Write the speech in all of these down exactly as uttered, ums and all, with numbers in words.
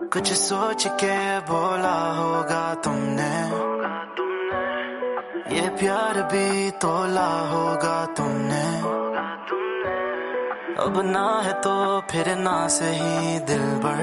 कुछ सोच के बोला होगा तुमने, ये प्यार भी तोला होगा तुमने। अब ना है तो फिर ना सही दिलबर,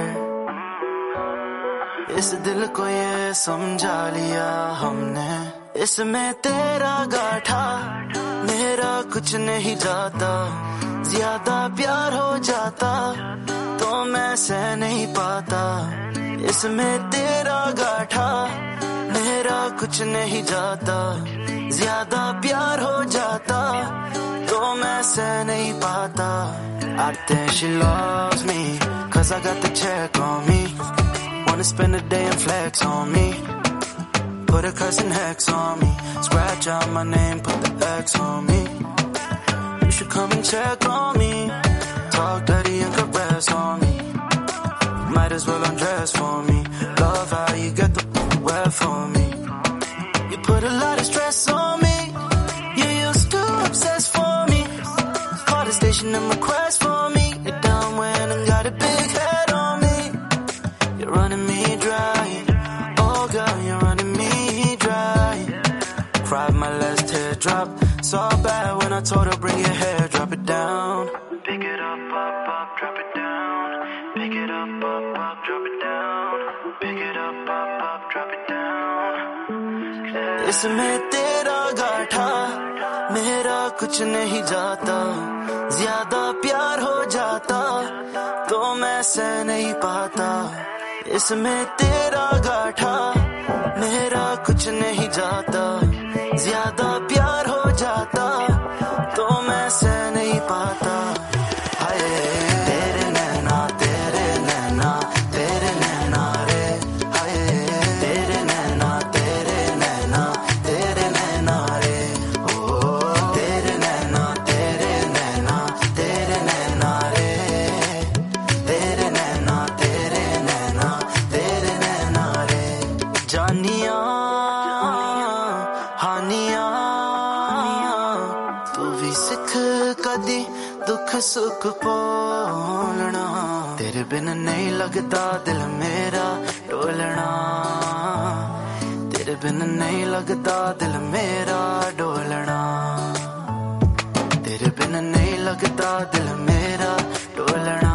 इस दिल को ये समझा लिया हमने। इसमें तेरा गाठा मेरा कुछ नहीं जाता, ज्यादा प्यार हो जाता तो मैं सह नहीं पाता। इसमें तेरा गाठा मेरा कुछ नहीं जाता, ज्यादा प्यार हो जाता तो मैं सह नहीं पाता। I think she loves me, cause I got the check on me. Wanna spend the day and flex on me, put a cousin hex on me, scratch out my name, put the X on me. You should come and check on me, talk dirty and caress on me. Might as well undress for me, love how you get the wet for me. You put a lot of stress on me, you used to obsess for me. Call the station and request for me, you're down when I got a big head on me. You're running me dry, oh girl, you're running me dry. Cried my last teardrop, so bad when I told her bring your hair, drop it down. Pick it up, up, up, drop it down. Pick it up, up, up, drop it down. Pick it up, up, up, drop it down. इसमें तेरा गाठा मेरा कुछ नहीं जाता, ज्यादा प्यार हो जाता तो मैं सह नहीं पाता। इसमें तेरा गाठा मेरा कुछ नहीं जाता, ज्यादा प्यार हो जाता तो मैं सह नहीं पाता। हाय तेरे नैना तेरे नैना तेरे नैना रे, हाय तेरे नैना तेरे नैना तेरे नैना रे, ओ तेरे नैना तेरे नैना तेरे नैना रे, तेरे नैना तेरे नैना तेरे नैना रे। जानिया हानिया तू भी सिख कदी दुख सुख बोलना, तेरे बिन नहीं लगता दिल मेरा डोलना, तेरे बिन नहीं लगता दिल मेरा डोलना, तेरे बिन नहीं लगता दिल मेरा डोलना।